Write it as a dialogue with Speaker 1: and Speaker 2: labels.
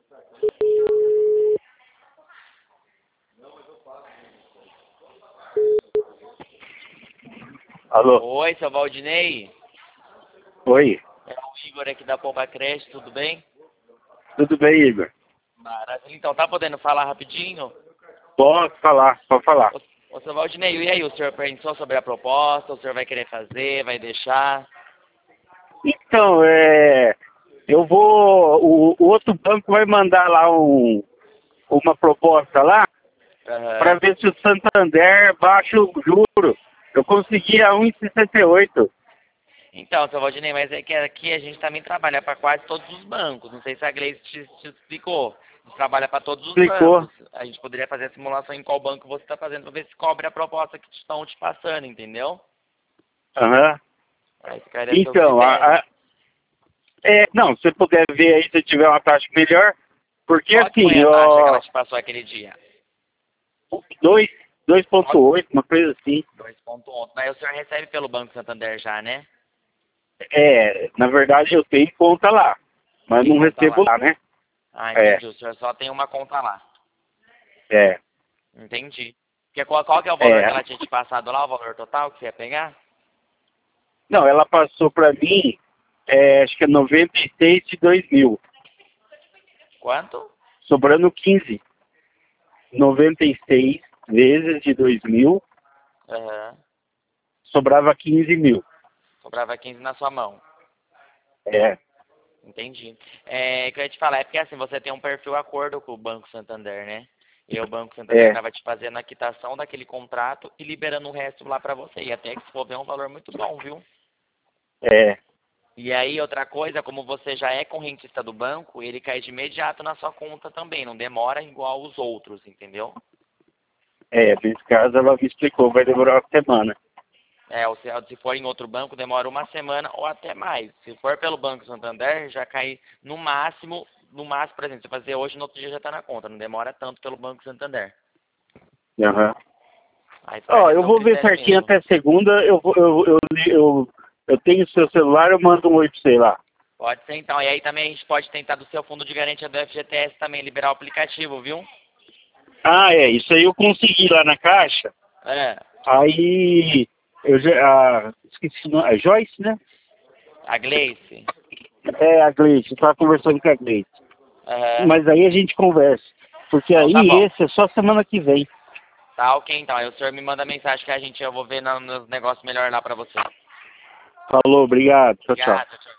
Speaker 1: Alô?
Speaker 2: Oi, seu Valdinei.
Speaker 1: Oi?
Speaker 2: É o Igor aqui da Poupa Crédito, tudo bem?
Speaker 1: Tudo bem, Igor?
Speaker 2: Maravilha. Então, tá podendo falar rapidinho?
Speaker 1: Pode falar, pode falar.
Speaker 2: Ô, seu Valdinei, e aí, o senhor pensou sobre a proposta? O senhor vai querer fazer, vai deixar?
Speaker 1: Então, eu vou... O outro banco vai mandar lá uma proposta lá para
Speaker 2: Aham.
Speaker 1: ver se o Santander baixa o juro. Eu consegui a 1,68.
Speaker 2: Então, seu Valdinei, mas é que aqui a gente também trabalha para quase todos os bancos. Não sei se a Gleice te explicou. A gente trabalha para todos os
Speaker 1: Explicou.
Speaker 2: bancos. A gente poderia fazer a simulação em qual banco você está fazendo para ver se cobre a proposta que estão te passando, entendeu?
Speaker 1: Aham.
Speaker 2: Aí ficaria a seu
Speaker 1: Então,
Speaker 2: critério.
Speaker 1: não, se você puder ver aí se tiver uma taxa melhor, porque
Speaker 2: Qual que foi
Speaker 1: assim,
Speaker 2: a taxa que ela
Speaker 1: ó,
Speaker 2: te passou aquele dia?
Speaker 1: 2,
Speaker 2: Qual-
Speaker 1: 2,8, uma coisa assim.
Speaker 2: 2,11. Mas o senhor recebe pelo Banco Santander já, né?
Speaker 1: Na verdade eu tenho conta lá, mas
Speaker 2: Tem
Speaker 1: não
Speaker 2: conta
Speaker 1: recebo
Speaker 2: lá.
Speaker 1: lá, né?
Speaker 2: Ah,
Speaker 1: É,
Speaker 2: entendi. O senhor só tem uma conta lá.
Speaker 1: é,
Speaker 2: Entendi. Porque qual que é o valor que
Speaker 1: é.
Speaker 2: ela tinha te passado lá, o valor total que você ia pegar?
Speaker 1: Não, ela passou pra mim, acho que é 96 de 2.000,
Speaker 2: Quanto?
Speaker 1: sobrando 15. 96 vezes de 2.000,
Speaker 2: Aham.
Speaker 1: sobrava 15.000.
Speaker 2: Sobrava 15 na sua mão.
Speaker 1: É,
Speaker 2: Entendi. O que eu ia te falar é porque assim, você tem um perfil acordo com o Banco Santander, né? E o Banco Santander
Speaker 1: é,
Speaker 2: estava te fazendo a quitação daquele contrato e liberando o resto lá pra você. E até que se for ver é um valor muito bom, viu?
Speaker 1: é,
Speaker 2: E aí, outra coisa, como você já é correntista do banco, ele cai de imediato na sua conta também, não demora igual os outros, entendeu?
Speaker 1: nesse caso ela me explicou, vai demorar uma semana.
Speaker 2: Se for em outro banco, demora uma semana ou até mais. Se for pelo Banco Santander, já cai no máximo, por exemplo, você fazer hoje, no outro dia já está na conta, não demora tanto pelo Banco Santander.
Speaker 1: Aham.
Speaker 2: Aí
Speaker 1: Ó,
Speaker 2: ficaria a
Speaker 1: eu
Speaker 2: seu
Speaker 1: vou ver
Speaker 2: critério
Speaker 1: certinho
Speaker 2: mesmo.
Speaker 1: até segunda, eu tenho seu celular, eu mando um oi pra você lá.
Speaker 2: Pode ser então. E aí também a gente pode tentar do seu fundo de garantia do FGTS também liberar o aplicativo, viu?
Speaker 1: Ah, isso aí eu consegui lá na caixa,
Speaker 2: É,
Speaker 1: aí esqueci o nome, a Joyce, né?
Speaker 2: a Gleice.
Speaker 1: É, a Gleice, eu tava conversando com a Gleice.
Speaker 2: Aham.
Speaker 1: Mas aí a gente conversa, porque
Speaker 2: Então tá
Speaker 1: aí
Speaker 2: bom.
Speaker 1: esse é só semana que vem.
Speaker 2: Tá ok então. Aí o senhor me manda mensagem que eu vou ver nos negócios melhor lá pra você.
Speaker 1: Falou, obrigado, tchau, tchau.
Speaker 2: Obrigado, tchau.